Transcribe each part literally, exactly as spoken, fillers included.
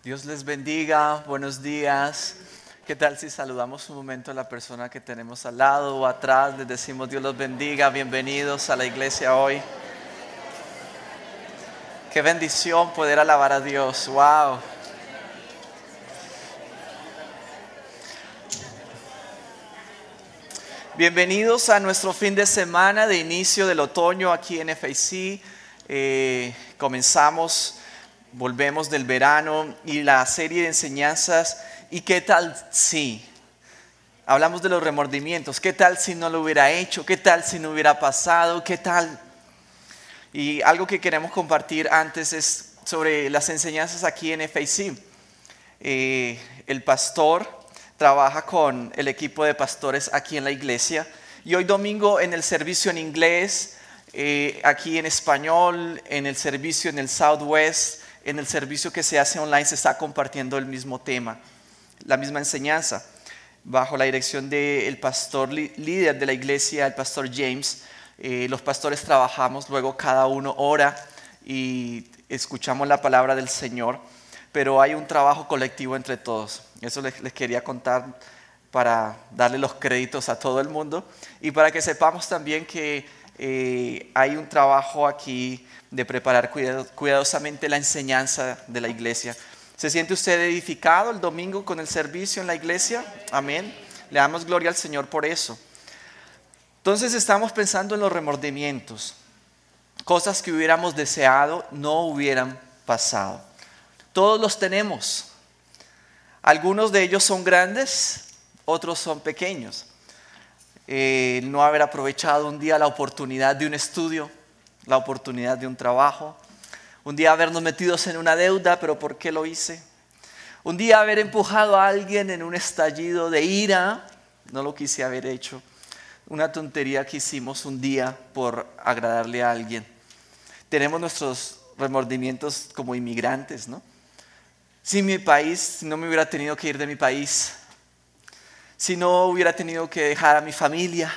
Dios les bendiga, buenos días. ¿Qué tal si saludamos un momento a la persona que tenemos al lado o atrás? Les decimos Dios los bendiga, bienvenidos a la iglesia hoy. Qué bendición poder alabar a Dios, wow. Bienvenidos a nuestro fin de semana de inicio del otoño aquí en F A C. Eh, comenzamos, volvemos del verano y la serie de enseñanzas. ¿Y qué tal si? Hablamos de los remordimientos. ¿Qué tal si no lo hubiera hecho? ¿Qué tal si no hubiera pasado? ¿Qué tal? Y algo que queremos compartir antes es sobre las enseñanzas aquí en F A C. Eh, el pastor trabaja con el equipo de pastores aquí en la iglesia y hoy domingo en el servicio en inglés, eh, aquí en español, en el servicio en el Southwest, en el servicio que se hace online se está compartiendo el mismo tema, la misma enseñanza, bajo la dirección del pastor líder de la iglesia, el pastor James. Eh, los pastores trabajamos, luego cada uno ora y escuchamos la palabra del Señor, pero hay un trabajo colectivo entre todos. Eso les, les quería contar para darle los créditos a todo el mundo y para que sepamos también que eh, hay un trabajo aquí de preparar cuidadosamente la enseñanza de la iglesia. ¿Se siente usted edificado el domingo con el servicio en la iglesia? Amén. Le damos gloria al Señor por eso. Entonces estamos pensando en los remordimientos, cosas que hubiéramos deseado no hubieran pasado. Todos los tenemos. Algunos de ellos son grandes, otros son pequeños. Eh, no haber aprovechado un día la oportunidad de un estudio, la oportunidad de un trabajo. Un día habernos metidos en una deuda, pero ¿por qué lo hice? Un día haber empujado a alguien en un estallido de ira, no lo quise haber hecho. Una tontería que hicimos un día por agradarle a alguien. Tenemos nuestros remordimientos como inmigrantes, ¿no? Si mi país, si no me hubiera tenido que ir de mi país, si no hubiera tenido que dejar a mi familia.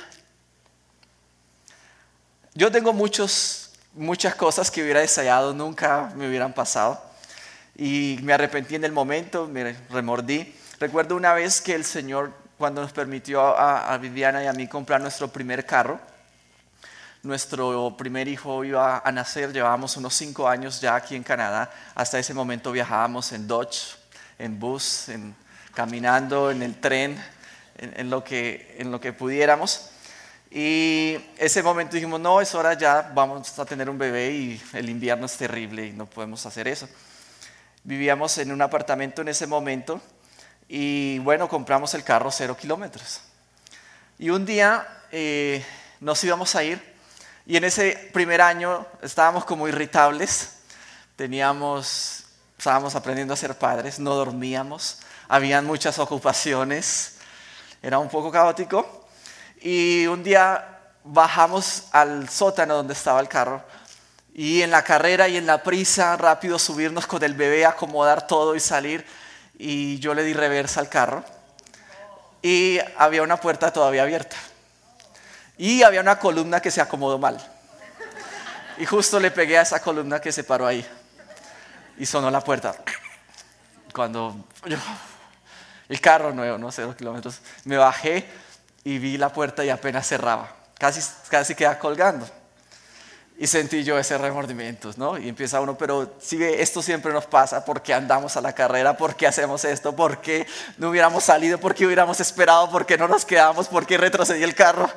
Yo tengo muchos, muchas cosas que hubiera deseado, nunca me hubieran pasado. Y me arrepentí en el momento, me remordí. Recuerdo una vez que el Señor, cuando nos permitió a, a Viviana y a mí comprar nuestro primer carro, nuestro primer hijo iba a nacer, llevábamos unos cinco años ya aquí en Canadá. Hasta ese momento viajábamos en Dodge, en bus, en, caminando, en el tren, en, en, lo que, en lo que pudiéramos. Y ese momento dijimos, no, es hora ya, vamos a tener un bebé y el invierno es terrible y no podemos hacer eso. Vivíamos en un apartamento en ese momento y bueno, compramos el carro cero kilómetros. Y un día eh, nos íbamos a ir. Y en ese primer año estábamos como irritables, teníamos, estábamos aprendiendo a ser padres, no dormíamos, habían muchas ocupaciones, era un poco caótico. Y un día bajamos al sótano donde estaba el carro y en la carrera y en la prisa, rápido subirnos con el bebé, acomodar todo y salir. Y yo le di reversa al carro y había una puerta todavía abierta. Y había una columna que se acomodó mal. Y justo le pegué a esa columna que se paró ahí. Y sonó la puerta. Cuando yo, el carro nuevo, ¿no? Cero kilómetros. Me bajé y vi la puerta y apenas cerraba. Casi, casi queda colgando. Y sentí yo ese remordimiento, ¿no? Y empieza uno, pero si esto siempre nos pasa, ¿por qué andamos a la carrera? ¿Por qué hacemos esto? ¿Por qué no hubiéramos salido? ¿Por qué hubiéramos esperado? ¿Por qué no nos quedamos? ¿Por qué retrocedí el carro?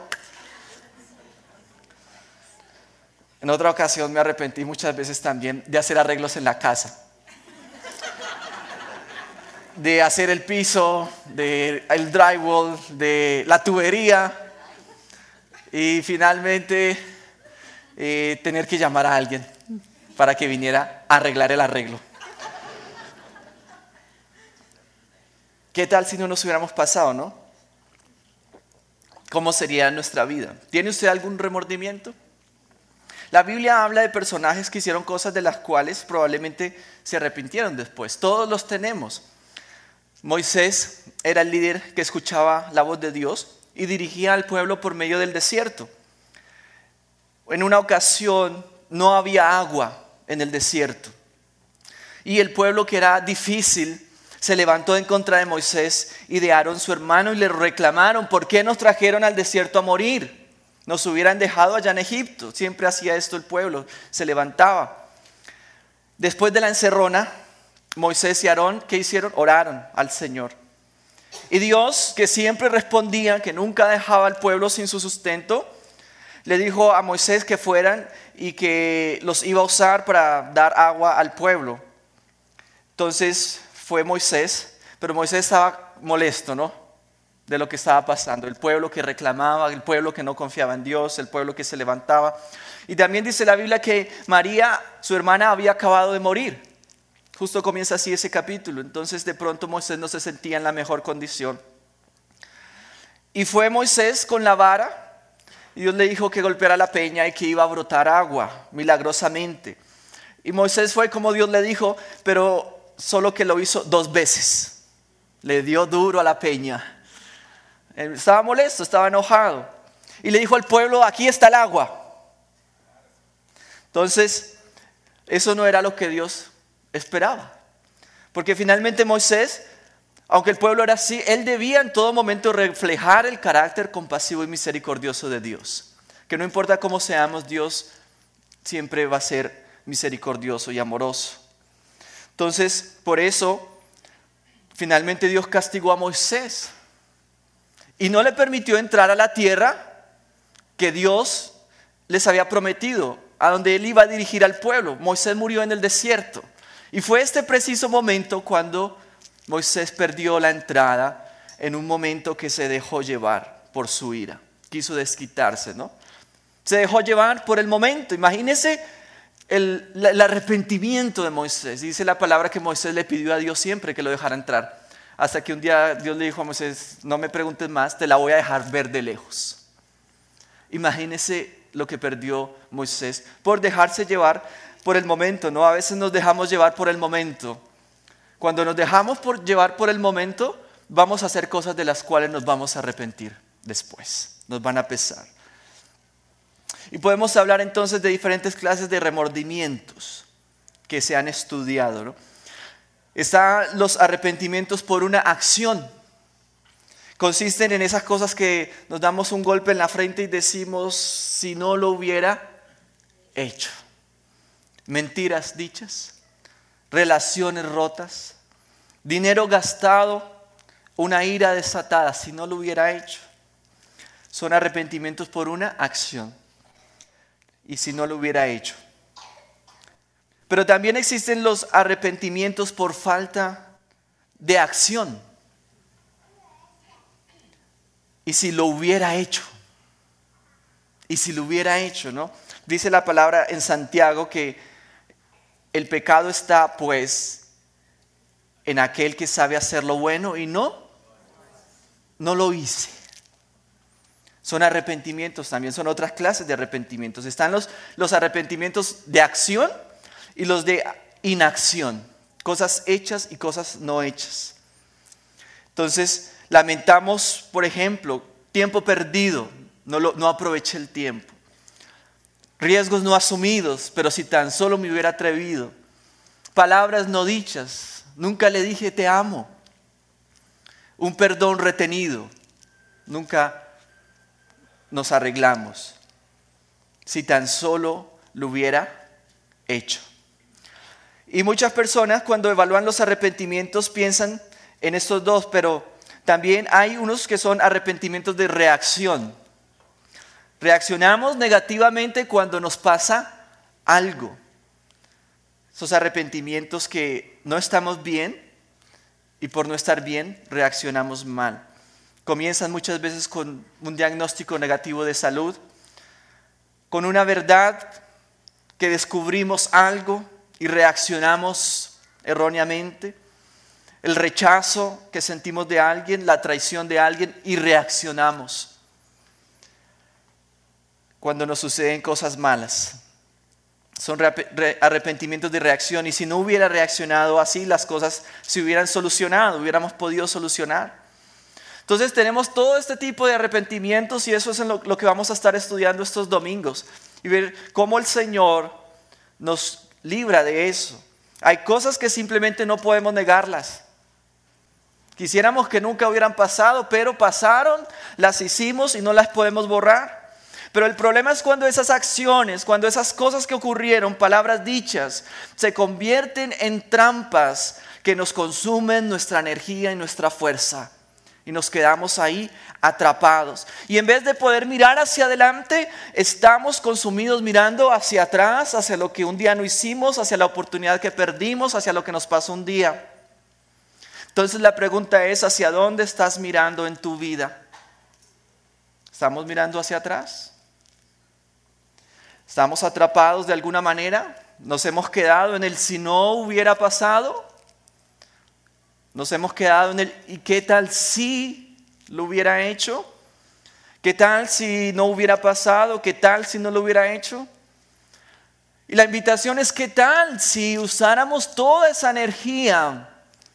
En otra ocasión me arrepentí muchas veces también de hacer arreglos en la casa. De hacer el piso, de el drywall, de la tubería. Y finalmente eh, tener que llamar a alguien para que viniera a arreglar el arreglo. ¿Qué tal si no nos hubiéramos pasado, no? ¿Cómo sería nuestra vida? ¿Tiene usted algún remordimiento? La Biblia habla de personajes que hicieron cosas de las cuales probablemente se arrepintieron después. Todos los tenemos. Moisés era el líder que escuchaba la voz de Dios y dirigía al pueblo por medio del desierto. En una ocasión no había agua en el desierto Y el pueblo, que era difícil, se levantó en contra de Moisés y de Aarón su hermano y le reclamaron: ¿por qué nos trajeron al desierto a morir? Nos hubieran dejado allá en Egipto. Siempre hacía esto el pueblo, se levantaba. Después de la encerrona, Moisés y Aarón, ¿qué hicieron? Oraron al Señor. Y Dios, que siempre respondía, que nunca dejaba al pueblo sin su sustento, le dijo a Moisés que fueran y que los iba a usar para dar agua al pueblo. Entonces fue Moisés, pero Moisés estaba molesto, ¿no? De lo que estaba pasando. El pueblo que reclamaba, el pueblo que no confiaba en Dios, el pueblo que se levantaba. Y también dice la Biblia que María, su hermana, había acabado de morir. Justo comienza así ese capítulo. Entonces de pronto Moisés no se sentía en la mejor condición. Y fue Moisés con la vara. Y Dios le dijo que golpeara la peña y que iba a brotar agua milagrosamente. Y Moisés fue como Dios le dijo, pero solo que lo hizo dos veces. Le dio duro a la peña. Él estaba molesto, estaba enojado. Y le dijo al pueblo: aquí está el agua. Entonces, eso no era lo que Dios esperaba. Porque finalmente Moisés, aunque el pueblo era así, él debía en todo momento reflejar el carácter compasivo y misericordioso de Dios. Que no importa cómo seamos, Dios siempre va a ser misericordioso y amoroso. Entonces, por eso, finalmente Dios castigó a Moisés y no le permitió entrar a la tierra que Dios les había prometido, a donde él iba a dirigir al pueblo. Moisés murió en el desierto. Y fue este preciso momento cuando Moisés perdió la entrada, en un momento que se dejó llevar por su ira. Quiso desquitarse, ¿no? Se dejó llevar por el momento. Imagínense el, el arrepentimiento de Moisés. Dice la palabra que Moisés le pidió a Dios siempre que lo dejara entrar. Hasta que un día Dios le dijo a Moisés: no me preguntes más, te la voy a dejar ver de lejos. Imagínense lo que perdió Moisés por dejarse llevar por el momento, ¿no? A veces nos dejamos llevar por el momento. Cuando nos dejamos por llevar por el momento, vamos a hacer cosas de las cuales nos vamos a arrepentir después. Nos van a pesar. Y podemos hablar entonces de diferentes clases de remordimientos que se han estudiado, ¿no? Están los arrepentimientos por una acción. Consisten en esas cosas que nos damos un golpe en la frente y decimos: si no lo hubiera hecho. Mentiras dichas, relaciones rotas, dinero gastado, una ira desatada, si no lo hubiera hecho. Son arrepentimientos por una acción. Y si no lo hubiera hecho. Pero también existen los arrepentimientos por falta de acción. Y si lo hubiera hecho. Y si lo hubiera hecho, ¿no? Dice la palabra en Santiago que el pecado está, pues, en aquel que sabe hacer lo bueno y no, no lo hice. Son arrepentimientos también, son otras clases de arrepentimientos. Están los, los arrepentimientos de acción y los de inacción. Cosas hechas y cosas no hechas. Entonces, lamentamos, por ejemplo, tiempo perdido, no, lo, no aproveché el tiempo. Riesgos no asumidos, pero si tan solo me hubiera atrevido. Palabras no dichas, nunca le dije te amo. Un perdón retenido, nunca nos arreglamos. Si tan solo lo hubiera hecho. Y muchas personas cuando evalúan los arrepentimientos piensan en estos dos, pero también hay unos que son arrepentimientos de reacción. Reaccionamos negativamente cuando nos pasa algo. Esos arrepentimientos que no estamos bien y por no estar bien reaccionamos mal. Comienzan muchas veces con un diagnóstico negativo de salud, con una verdad que descubrimos algo y reaccionamos erróneamente. El rechazo que sentimos de alguien, la traición de alguien y reaccionamos. Cuando nos suceden cosas malas. Son arrepentimientos de reacción. Y si no hubiera reaccionado así, las cosas se hubieran solucionado, hubiéramos podido solucionar. Entonces tenemos todo este tipo de arrepentimientos y eso es lo, lo que vamos a estar estudiando estos domingos. Y ver cómo el Señor nos libra de eso. Hay cosas que simplemente no podemos negarlas. Quisiéramos que nunca hubieran pasado, pero pasaron, las hicimos y no las podemos borrar. Pero el problema es cuando esas acciones, cuando esas cosas que ocurrieron, palabras dichas, se convierten en trampas que nos consumen nuestra energía y nuestra fuerza. Y nos quedamos ahí atrapados. Y en vez de poder mirar hacia adelante, estamos consumidos mirando hacia atrás, hacia lo que un día no hicimos, hacia la oportunidad que perdimos, hacia lo que nos pasó un día. Entonces la pregunta es, ¿hacia dónde estás mirando en tu vida? ¿Estamos mirando hacia atrás? ¿Estamos atrapados de alguna manera? ¿Nos hemos quedado en el si no hubiera pasado? ¿Nos hemos quedado en el ¿y qué tal si lo hubiera hecho? ¿Qué tal si no hubiera pasado? ¿Qué tal si no lo hubiera hecho? Y la invitación es ¿qué tal si usáramos toda esa energía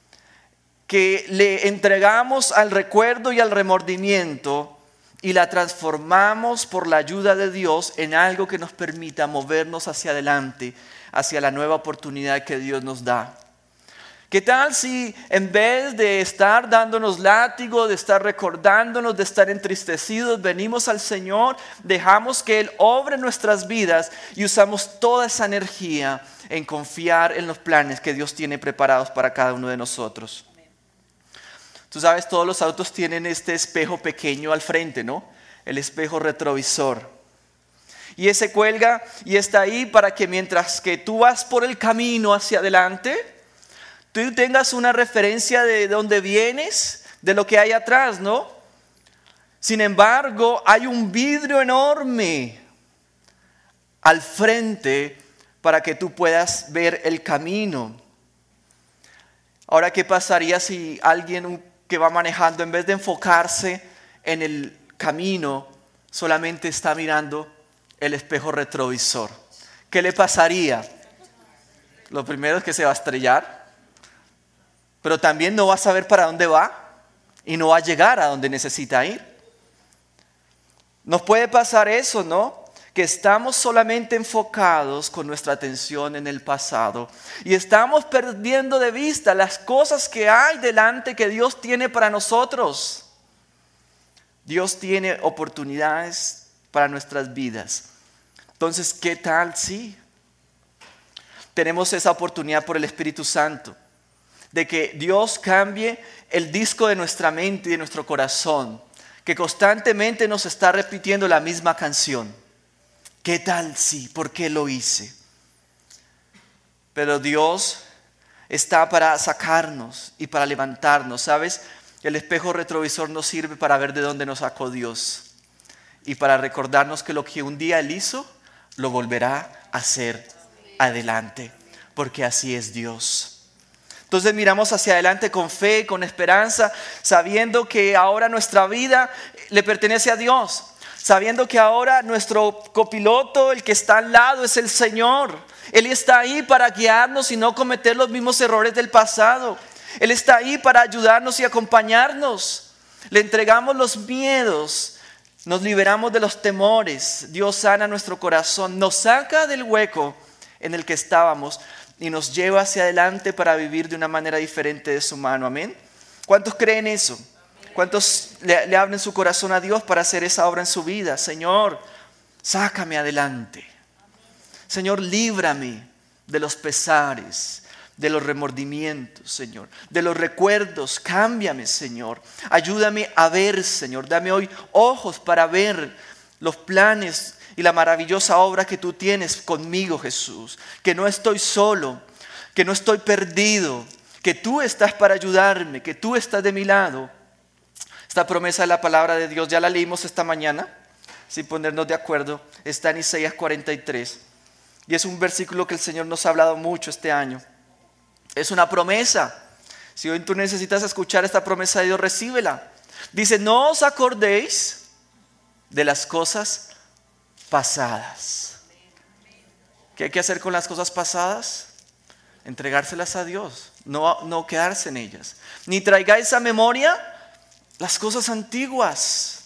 que le entregamos al recuerdo y al remordimiento y la transformamos por la ayuda de Dios en algo que nos permita movernos hacia adelante, hacia la nueva oportunidad que Dios nos da? ¿Qué tal si en vez de estar dándonos látigo, de estar recordándonos, de estar entristecidos, venimos al Señor, dejamos que Él obre en nuestras vidas y usamos toda esa energía en confiar en los planes que Dios tiene preparados para cada uno de nosotros? Tú sabes, todos los autos tienen este espejo pequeño al frente, ¿no? El espejo retrovisor. Y ese cuelga y está ahí para que mientras que tú vas por el camino hacia adelante, tú tengas una referencia de dónde vienes, de lo que hay atrás, ¿no? Sin embargo, hay un vidrio enorme al frente para que tú puedas ver el camino. Ahora, ¿qué pasaría si alguien que va manejando, en vez de enfocarse en el camino, solamente está mirando el espejo retrovisor? ¿Qué le pasaría? Lo primero es que se va a estrellar, pero también no va a saber para dónde va y no va a llegar a donde necesita ir. Nos puede pasar eso, ¿no? Que estamos solamente enfocados con nuestra atención en el pasado y estamos perdiendo de vista las cosas que hay delante que Dios tiene para nosotros. Dios tiene oportunidades para nuestras vidas. Entonces, ¿qué tal si tenemos esa oportunidad por el Espíritu Santo de que Dios cambie el disco de nuestra mente y de nuestro corazón, que constantemente nos está repitiendo la misma canción? ¿Qué tal si? ¿Por qué lo hice? Pero Dios está para sacarnos y para levantarnos, ¿sabes? El espejo retrovisor nos sirve para ver de dónde nos sacó Dios y para recordarnos que lo que un día Él hizo, lo volverá a hacer adelante, porque así es Dios. Entonces miramos hacia adelante con fe, con esperanza, sabiendo que ahora nuestra vida le pertenece a Dios. Sabiendo que ahora nuestro copiloto, el que está al lado, es el Señor. Él está ahí para guiarnos y no cometer los mismos errores del pasado. Él está ahí para ayudarnos y acompañarnos. Le entregamos los miedos, nos liberamos de los temores. Dios sana nuestro corazón, nos saca del hueco en el que estábamos y nos lleva hacia adelante para vivir de una manera diferente de su mano. Amén. ¿Cuántos creen eso? ¿Cuántos le, le abren su corazón a Dios para hacer esa obra en su vida? Señor, sácame adelante. Señor, líbrame de los pesares, de los remordimientos, Señor, de los recuerdos. Cámbiame, Señor. Ayúdame a ver, Señor. Dame hoy ojos para ver los planes y la maravillosa obra que tú tienes conmigo, Jesús. Que no estoy solo, que no estoy perdido, que tú estás para ayudarme, que tú estás de mi lado. Esta promesa de la palabra de Dios ya la leímos esta mañana, sin ponernos de acuerdo. Está en Isaías cuarenta y tres. Y es un versículo que el Señor nos ha hablado mucho este año. Es una promesa. Si hoy tú necesitas escuchar esta promesa de Dios, recíbela. Dice, no os acordéis de las cosas pasadas. ¿Qué hay que hacer con las cosas pasadas? Entregárselas a Dios, no, no quedarse en ellas. Ni traigáis a memoria las cosas antiguas.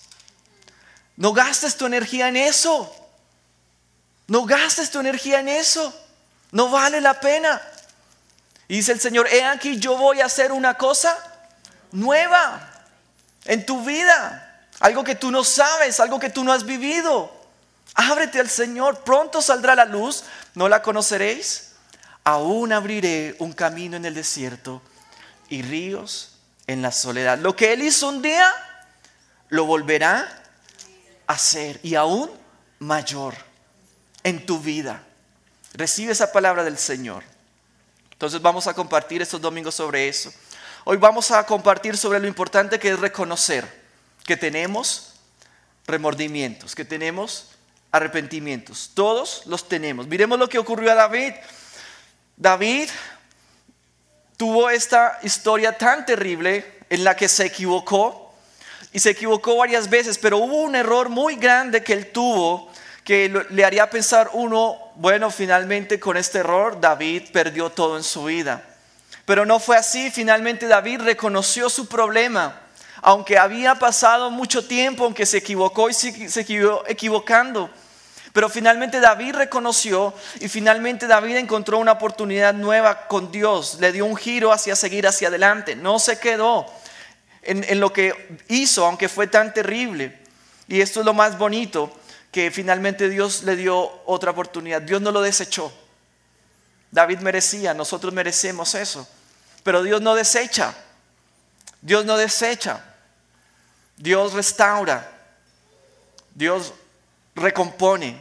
No gastes tu energía en eso. No gastes tu energía en eso. No vale la pena. Y dice el Señor, he aquí yo voy a hacer una cosa nueva en tu vida. Algo que tú no sabes, algo que tú no has vivido. Ábrete al Señor, pronto saldrá la luz, ¿no la conoceréis? Aún abriré un camino en el desierto y ríos en la soledad. Lo que Él hizo un día, lo volverá a hacer y aún mayor en tu vida. Recibe esa palabra del Señor. Entonces vamos a compartir estos domingos sobre eso. Hoy vamos a compartir sobre lo importante que es reconocer que tenemos remordimientos, que tenemos arrepentimientos. Todos los tenemos. Miremos lo que ocurrió a David. David tuvo esta historia tan terrible en la que se equivocó y se equivocó varias veces, pero hubo un error muy grande que él tuvo que le haría pensar uno, bueno, finalmente con este error David perdió todo en su vida. Pero no fue así. Finalmente David reconoció su problema, aunque había pasado mucho tiempo, aunque se equivocó y se siguió equivocando. Pero finalmente David reconoció y finalmente David encontró una oportunidad nueva con Dios. Le dio un giro hacia seguir hacia adelante. No se quedó en, en lo que hizo, aunque fue tan terrible. Y esto es lo más bonito, que finalmente Dios le dio otra oportunidad. Dios no lo desechó. David merecía, nosotros merecemos eso. Pero Dios no desecha. Dios no desecha. Dios restaura. Dios recompone.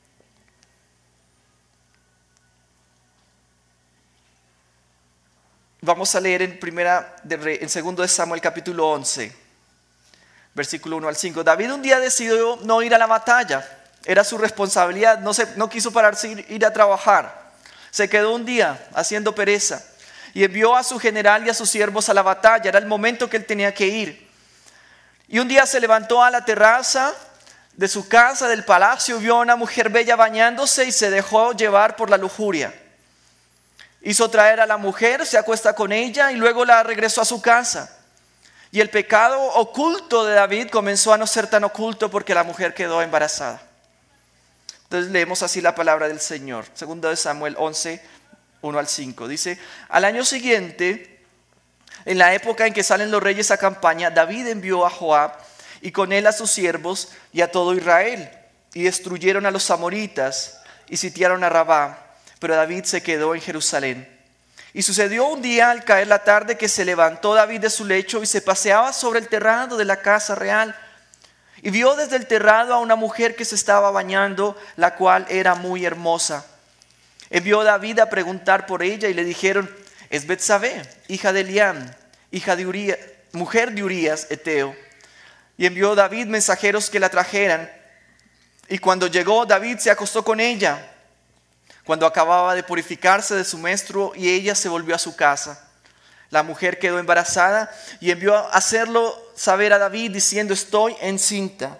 Vamos a leer en primera de Re, en segundo de Samuel capítulo once. Versículo uno al cinco. David un día decidió no ir a la batalla. Era su responsabilidad. No, se, no quiso pararse ir, ir a trabajar. Se quedó un día haciendo pereza. Y envió a su general y a sus siervos a la batalla. Era el momento que él tenía que ir. Y un día se levantó a la terraza de su casa, del palacio. Vio a una mujer bella bañándose y se dejó llevar por la lujuria. Hizo traer a la mujer, se acuesta con ella y luego la regresó a su casa. Y el pecado oculto de David comenzó a no ser tan oculto porque la mujer quedó embarazada. Entonces leemos así la palabra del Señor. Segundo de Samuel once, uno al cinco. Dice, al año siguiente, en la época en que salen los reyes a campaña, David envió a Joab y con él a sus siervos y a todo Israel. Y destruyeron a los amoritas y sitiaron a Rabá. Pero David se quedó en Jerusalén. Y sucedió un día al caer la tarde que se levantó David de su lecho y se paseaba sobre el terrado de la casa real. Y vio desde el terrado a una mujer que se estaba bañando, la cual era muy hermosa. Envió David a preguntar por ella y le dijeron, es Betsabé, hija de Eliam, hija de Urías, mujer de Urías, Eteo. Y envió David mensajeros que la trajeran. Y cuando llegó, David se acostó con ella, cuando acababa de purificarse de su menstruo, y ella se volvió a su casa. La mujer quedó embarazada y envió a hacerlo saber a David diciendo, estoy encinta.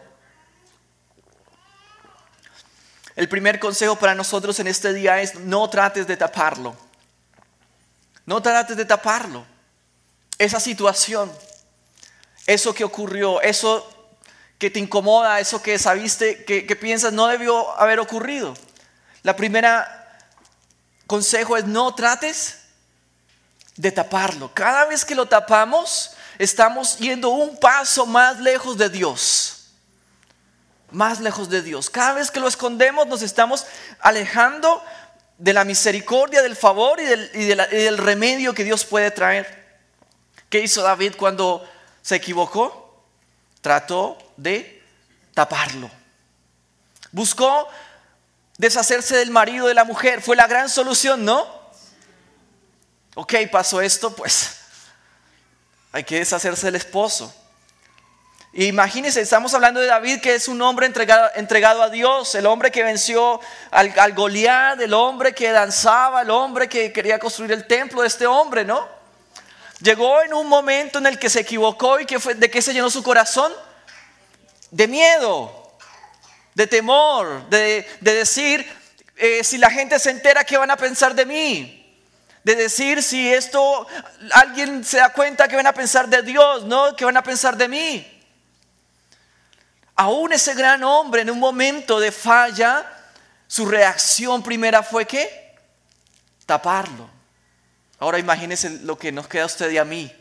El primer consejo para nosotros en este día es, no trates de taparlo. No trates de taparlo. Esa situación, eso que ocurrió, eso que te incomoda, eso que sabiste, que, que piensas no debió haber ocurrido. La primera consejo es no trates de taparlo. Cada vez que lo tapamos, estamos yendo un paso más lejos de Dios. Más lejos de Dios. Cada vez que lo escondemos, nos estamos alejando de la misericordia, del favor y del, y de la, y del remedio que Dios puede traer. ¿Qué hizo David cuando se equivocó? Trató de taparlo. Buscó deshacerse del marido de la mujer. Fue la gran solución, ¿no? Ok, pasó esto, pues hay que deshacerse del esposo. Y imagínense, estamos hablando de David, que es un hombre entregado, entregado a Dios, el hombre que venció al, al Goliat, el hombre que danzaba, el hombre que quería construir el templo de este hombre, ¿no? Llegó en un momento en el que se equivocó y que fue, ¿de qué se llenó su corazón? De miedo. De temor, de, de decir, eh, si la gente se entera, ¿qué van a pensar de mí? De decir, si esto, alguien se da cuenta, ¿qué van a pensar de Dios? ¿No? ¿Qué van a pensar de mí? Aún ese gran hombre, en un momento de falla, su reacción primera fue ¿qué? Taparlo. Ahora imagínense lo que nos queda a usted y a mí.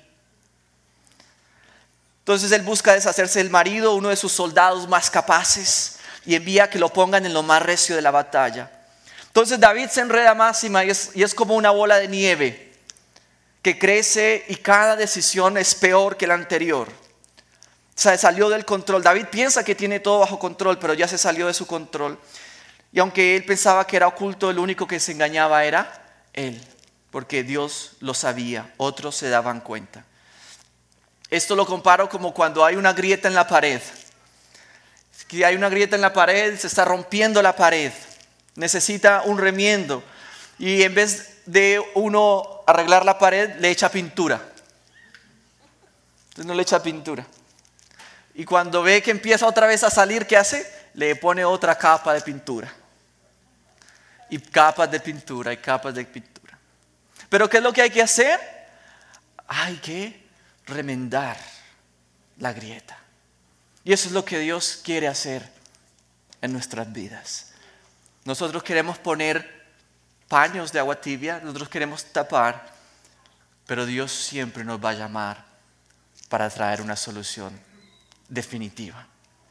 Entonces él busca deshacerse del marido, uno de sus soldados más capaces, y envía que lo pongan en lo más recio de la batalla. Entonces David se enreda más y, más, y, es, y es como una bola de nieve que crece y cada decisión es peor que la anterior. O sea, salió del control. David piensa que tiene todo bajo control, pero ya se salió de su control. Y aunque él pensaba que era oculto, el único que se engañaba era él, porque Dios lo sabía, otros se daban cuenta. Esto lo comparo como cuando hay una grieta en la pared. Que hay una grieta en la pared, se está rompiendo la pared, necesita un remiendo. Y en vez de uno arreglar la pared, le echa pintura. Entonces no le echa pintura. Y cuando ve que empieza otra vez a salir, ¿qué hace? Le pone otra capa de pintura. Y capas de pintura y capas de pintura. Pero ¿qué es lo que hay que hacer? Hay que remendar la grieta. Y eso es lo que Dios quiere hacer en nuestras vidas. Nosotros queremos poner paños de agua tibia, nosotros queremos tapar, pero Dios siempre nos va a llamar para traer una solución definitiva.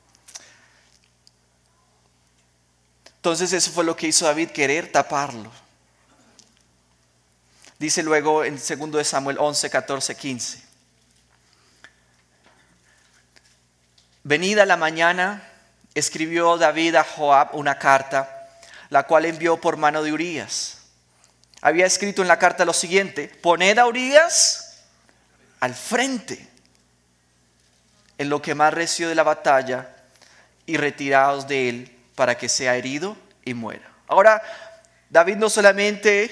Entonces eso fue lo que hizo David, querer taparlo. Dice luego en segundo de Samuel once, catorce, quince. Venida la mañana, escribió David a Joab una carta, la cual envió por mano de Urías. Había escrito en la carta lo siguiente: poned a Urías al frente en lo que más recio de la batalla y retiraos de él para que sea herido y muera. Ahora, David no solamente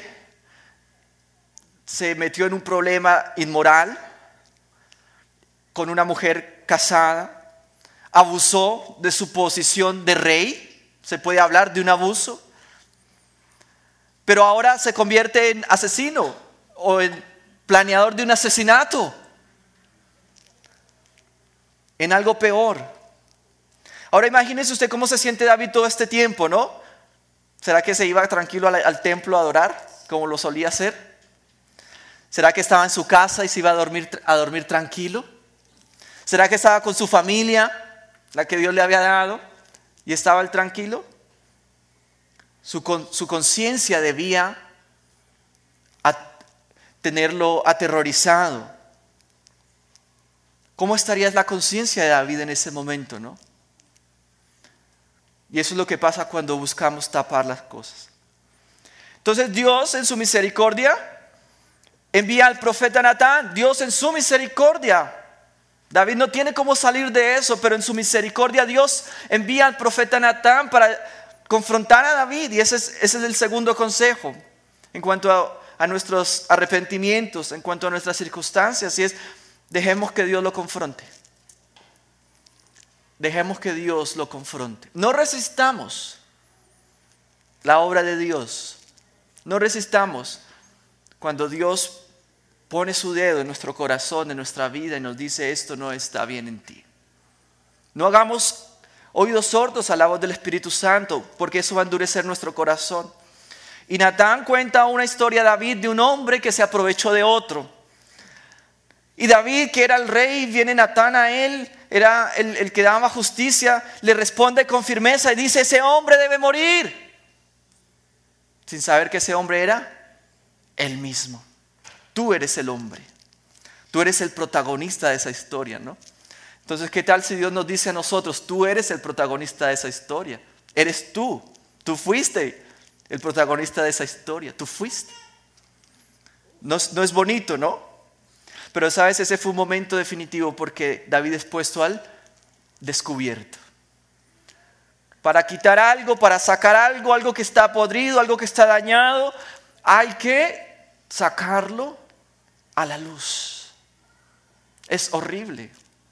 se metió en un problema inmoral con una mujer casada, abusó de su posición de rey, se puede hablar de un abuso, pero ahora se convierte en asesino o en planeador de un asesinato, en algo peor. Ahora imagínese usted cómo se siente David todo este tiempo, ¿no? ¿Será que se iba tranquilo al, al templo a adorar como lo solía hacer? ¿Será que estaba en su casa y se iba a dormir, a dormir tranquilo? ¿Será que estaba con su familia, la que Dios le había dado, y estaba él tranquilo? Su, su conciencia debía at, tenerlo aterrorizado. ¿Cómo estaría la conciencia de David en ese momento, no? Y eso es lo que pasa cuando buscamos tapar las cosas. Entonces Dios en su misericordia envía al profeta Natán. Dios en su misericordia. David no tiene cómo salir de eso, pero en su misericordia Dios envía al profeta Natán para confrontar a David. Y ese es, ese es el segundo consejo en cuanto a, a nuestros arrepentimientos, en cuanto a nuestras circunstancias. Y es, dejemos que Dios lo confronte. Dejemos que Dios lo confronte. No resistamos la obra de Dios. No resistamos cuando Dios pone su dedo en nuestro corazón, en nuestra vida y nos dice: esto no está bien en ti. No hagamos oídos sordos a la voz del Espíritu Santo, porque eso va a endurecer nuestro corazón. Y Natán cuenta una historia a David de un hombre que se aprovechó de otro. Y David, que era el rey, viene Natán a él, era el, el que daba justicia, le responde con firmeza y dice: ese hombre debe morir. Sin saber que ese hombre era él mismo. Tú eres el hombre. Tú eres el protagonista de esa historia, ¿no? Entonces, ¿qué tal si Dios nos dice a nosotros: tú eres el protagonista de esa historia? Eres tú. Tú fuiste el protagonista de esa historia. Tú fuiste. No, no es bonito, ¿no? Pero sabes, ese fue un momento definitivo porque David es puesto al descubierto. Para quitar algo, para sacar algo, algo que está podrido, algo que está dañado, hay que sacarlo a la luz. Es horrible.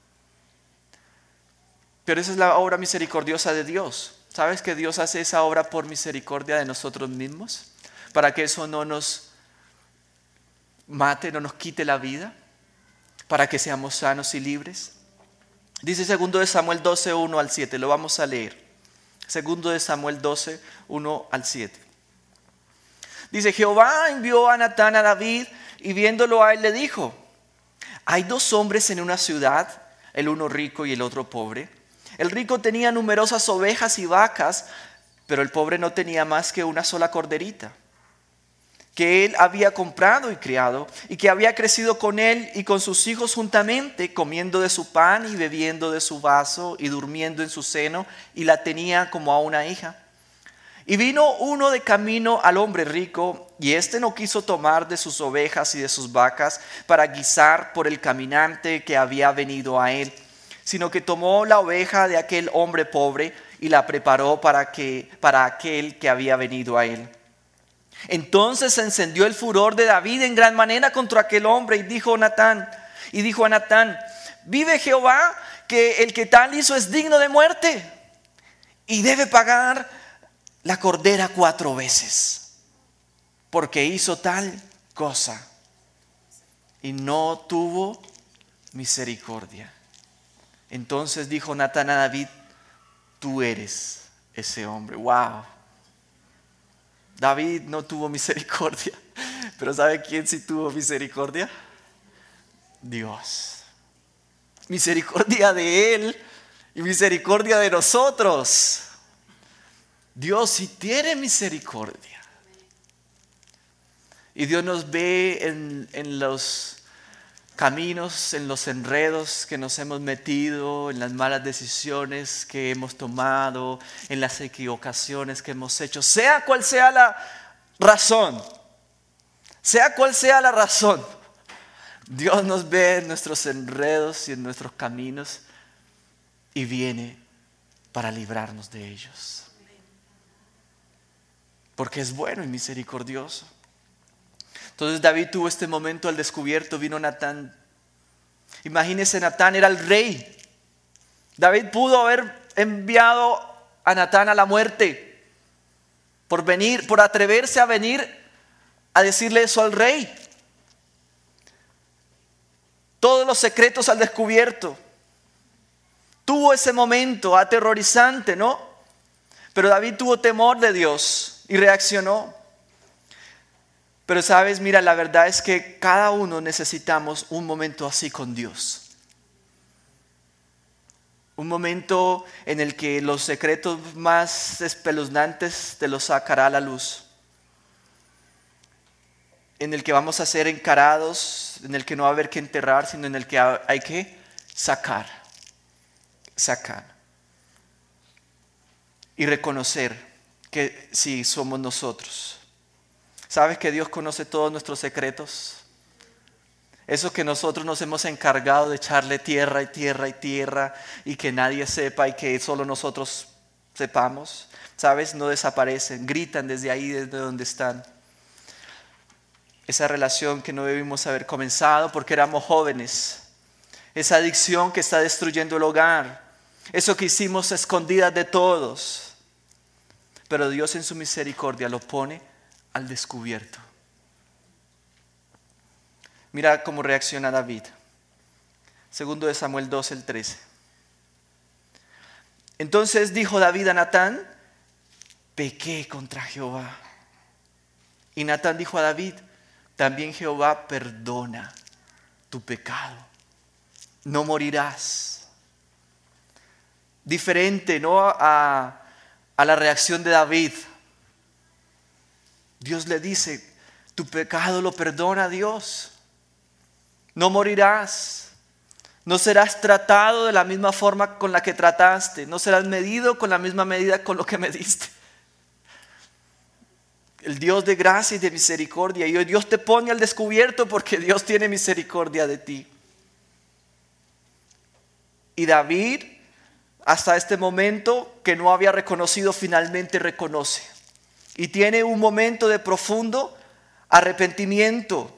Pero esa es la obra misericordiosa de Dios. ¿Sabes que Dios hace esa obra por misericordia de nosotros mismos? Para que eso no nos mate, no nos quite la vida. Para que seamos sanos y libres. Dice segundo de Samuel doce, uno al siete. Lo vamos a leer. Segundo de Samuel doce, uno al siete. Dice: Jehová envió a Natán a David y viéndolo a él le dijo: hay dos hombres en una ciudad, el uno rico y el otro pobre. El rico tenía numerosas ovejas y vacas, pero el pobre no tenía más que una sola corderita, que él había comprado y criado, y que había crecido con él y con sus hijos juntamente, comiendo de su pan y bebiendo de su vaso y durmiendo en su seno, y la tenía como a una hija. Y vino uno de camino al hombre rico, y éste no quiso tomar de sus ovejas y de sus vacas para guisar por el caminante que había venido a él, sino que tomó la oveja de aquel hombre pobre y la preparó para, que, para aquel que había venido a él. Entonces se encendió el furor de David en gran manera contra aquel hombre, y dijo Natán, y dijo a Natán: vive Jehová, que el que tal hizo es digno de muerte, y debe pagar la cordera cuatro veces, porque hizo tal cosa y no tuvo misericordia. Entonces dijo Natán a David: tú eres ese hombre. Wow. David no tuvo misericordia, pero ¿sabe quién sí tuvo misericordia? Dios. Misericordia de él y misericordia de nosotros. Dios sí tiene misericordia. Y Dios nos ve en, en los caminos, en los enredos que nos hemos metido, en las malas decisiones que hemos tomado, en las equivocaciones que hemos hecho, sea cual sea la razón, sea cual sea la razón. Dios nos ve en nuestros enredos y en nuestros caminos y viene para librarnos de ellos. Porque es bueno y misericordioso. Entonces David tuvo este momento al descubierto. Vino Natán. Imagínense, Natán era el rey. David pudo haber enviado a Natán a la muerte por venir, por atreverse a venir a decirle eso al rey. Todos los secretos al descubierto. Tuvo ese momento aterrorizante, ¿no? Pero David tuvo temor de Dios y reaccionó. Pero sabes, mira, la verdad es que cada uno necesitamos un momento así con Dios. Un momento en el que los secretos más espeluznantes te los sacará a la luz. En el que vamos a ser encarados, en el que no va a haber que enterrar, sino en el que hay que sacar. Sacar. Y reconocer que sí somos nosotros. ¿Sabes que Dios conoce todos nuestros secretos? Eso que nosotros nos hemos encargado de echarle tierra y tierra y tierra y que nadie sepa y que solo nosotros sepamos, ¿sabes? No desaparecen, gritan desde ahí, desde donde están. Esa relación que no debimos haber comenzado porque éramos jóvenes. Esa adicción que está destruyendo el hogar. Eso que hicimos a escondidas de todos. Pero Dios en su misericordia lo pone al descubierto. Mira cómo reacciona David. Segundo de Samuel doce, el trece. Entonces dijo David a Natán: pequé contra Jehová. Y Natán dijo a David: también Jehová perdona tu pecado. No morirás. Diferente, ¿no? A, a la reacción de David. Dios le dice: tu pecado lo perdona Dios. No morirás. No serás tratado de la misma forma con la que trataste. No serás medido con la misma medida con lo que mediste. El Dios de gracia y de misericordia. Y hoy Dios te pone al descubierto porque Dios tiene misericordia de ti. Y David, hasta este momento que no había reconocido, finalmente reconoce. Y tiene un momento de profundo arrepentimiento.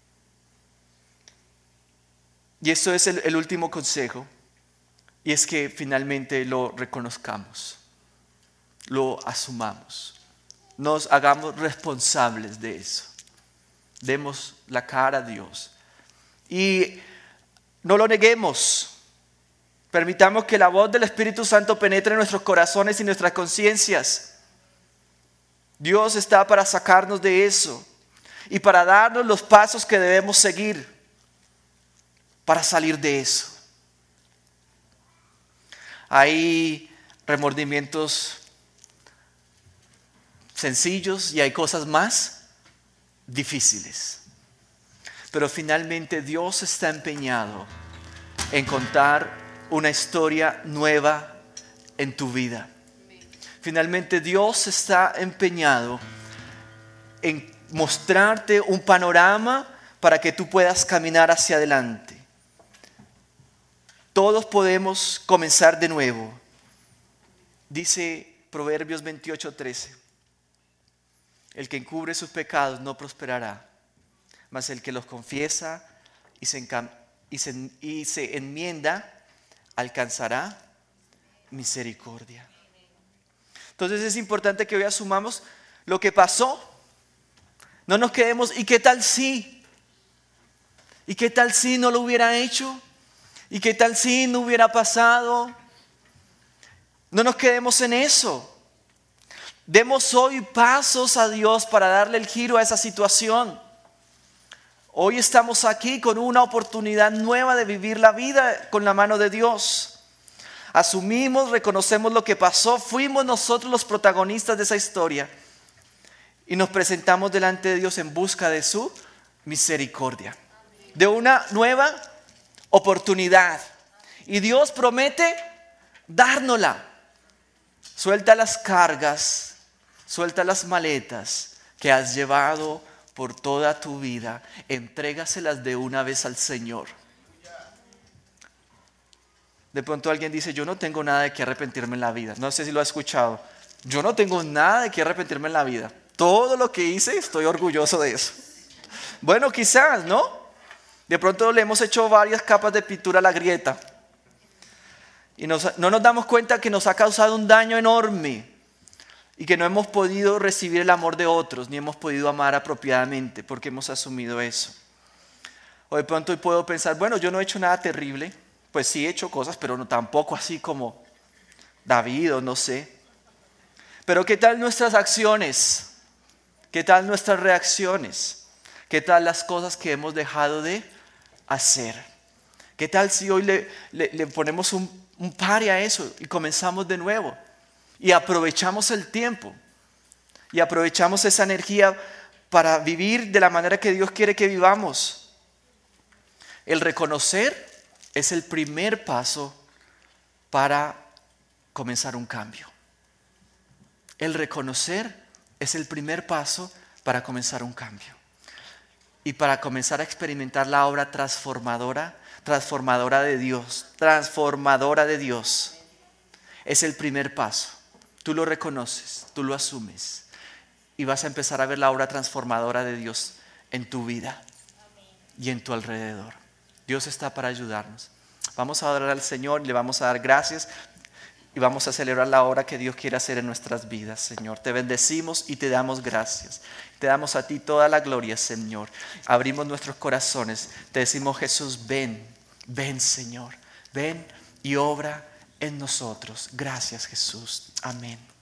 Y eso es el, el último consejo. Y es que finalmente lo reconozcamos. Lo asumamos. Nos hagamos responsables de eso. Demos la cara a Dios. Y no lo neguemos. Permitamos que la voz del Espíritu Santo penetre en nuestros corazones y nuestras conciencias. Dios está para sacarnos de eso. y para darnos los pasos que debemos seguir para salir de eso. Hay remordimientos sencillos y hay cosas más difíciles. Pero finalmente Dios está empeñado en contar una historia nueva en tu vida. Finalmente Dios está empeñado en mostrarte un panorama para que tú puedas caminar hacia adelante. Todos podemos comenzar de nuevo. Dice Proverbios veintiocho trece. El que encubre sus pecados no prosperará, mas el que los confiesa y se, encam- y se, y se enmienda alcanzará misericordia. Entonces es importante que hoy asumamos lo que pasó. No nos quedemos, ¿y qué tal si? ¿Y qué tal si no lo hubiera hecho? ¿Y qué tal si no hubiera pasado? No nos quedemos en eso. Demos hoy pasos a Dios para darle el giro a esa situación. Hoy estamos aquí con una oportunidad nueva de vivir la vida con la mano de Dios. Asumimos, reconocemos lo que pasó, fuimos nosotros los protagonistas de esa historia y nos presentamos delante de Dios en busca de su misericordia, de una nueva oportunidad. Y Dios promete dárnosla. Suelta las cargas, suelta las maletas que has llevado por toda tu vida, entrégaselas de una vez al Señor. De pronto alguien dice, yo no tengo nada de qué arrepentirme en la vida. No sé si lo has escuchado. Yo no tengo nada de qué arrepentirme en la vida. Todo lo que hice, estoy orgulloso de eso. Bueno, quizás, ¿no? De pronto le hemos hecho varias capas de pintura a la grieta. Y nos, no nos damos cuenta que nos ha causado un daño enorme. Y que no hemos podido recibir el amor de otros, ni hemos podido amar apropiadamente, porque hemos asumido eso. O de pronto hoy puedo pensar, bueno, yo no he hecho nada terrible. Pues sí he hecho cosas, pero no tampoco así como David o no sé. Pero ¿qué tal nuestras acciones? ¿Qué tal nuestras reacciones? ¿Qué tal las cosas que hemos dejado de hacer? ¿Qué tal si hoy le, le, le ponemos un, un pare a eso y comenzamos de nuevo? Y aprovechamos el tiempo. Y aprovechamos esa energía para vivir de la manera que Dios quiere que vivamos. El reconocer es el primer paso para comenzar un cambio. El reconocer es el primer paso para comenzar un cambio. Y para comenzar a experimentar la obra transformadora, transformadora de Dios, transformadora de Dios. Es el primer paso. Tú lo reconoces, tú lo asumes. Y vas a empezar a ver la obra transformadora de Dios en tu vida y en tu alrededor. Dios está para ayudarnos. Vamos a adorar al Señor, le vamos a dar gracias y vamos a celebrar la obra que Dios quiere hacer en nuestras vidas, Señor. Te bendecimos y te damos gracias. Te damos a ti toda la gloria, Señor. Abrimos nuestros corazones. Te decimos, Jesús, ven, ven, Señor. Ven y obra en nosotros. Gracias, Jesús. Amén.